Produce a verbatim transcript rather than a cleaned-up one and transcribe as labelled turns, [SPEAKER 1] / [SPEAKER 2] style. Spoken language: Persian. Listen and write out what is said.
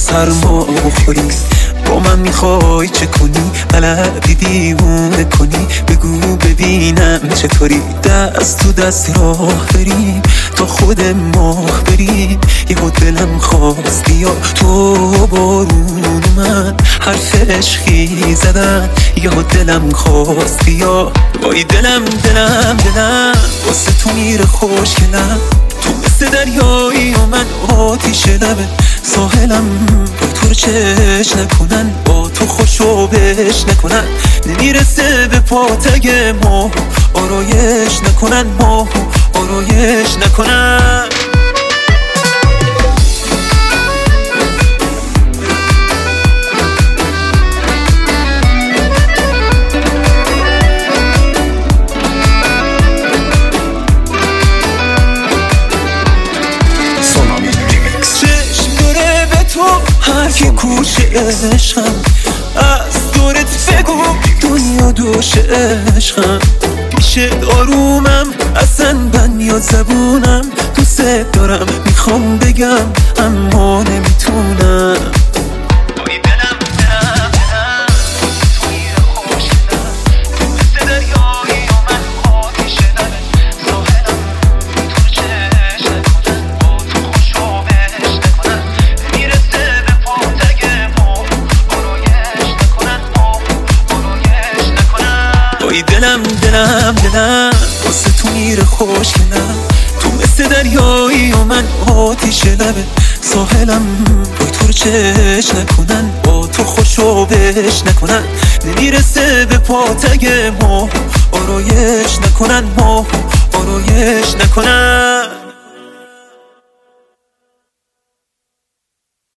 [SPEAKER 1] سرما بخوری. با من میخوای چه کنی؟ بلدی دیوونه کنی؟ بگو ببینم چطوری. دست تو دست راه بریم تا خود ماه بریم. یهو دلم خواست بیا تو بارون من حرف عشقی زدن. یهو دلم خواست بیا وای دلم دلم دلم واسه تو میره خوشگلم. تو مثل دریایی و من آتیش لبه ساحلم. با تو رو چش نکنن با تو خوشو بش نکنن. نمیرسه به پاتگ ما آرایش نکنن ما آرایش نکنن. هر کی کوچه عشقم از دورت بگو دنیا دوش عشقم. پیشت آرومم اصلا بند میاد زبونم. دوست دارم میخوام بگم اما نمیتونم. دلم دلم دلم واسه تو میره خوشگلم. تو مثل دریایی و من آتیش لبه ساحلم. با تو رو چش نکنن با تو خوشو بش نکنن. نمیرسه به پاتگ ما آرایش نکنن ما آرایش نکنن.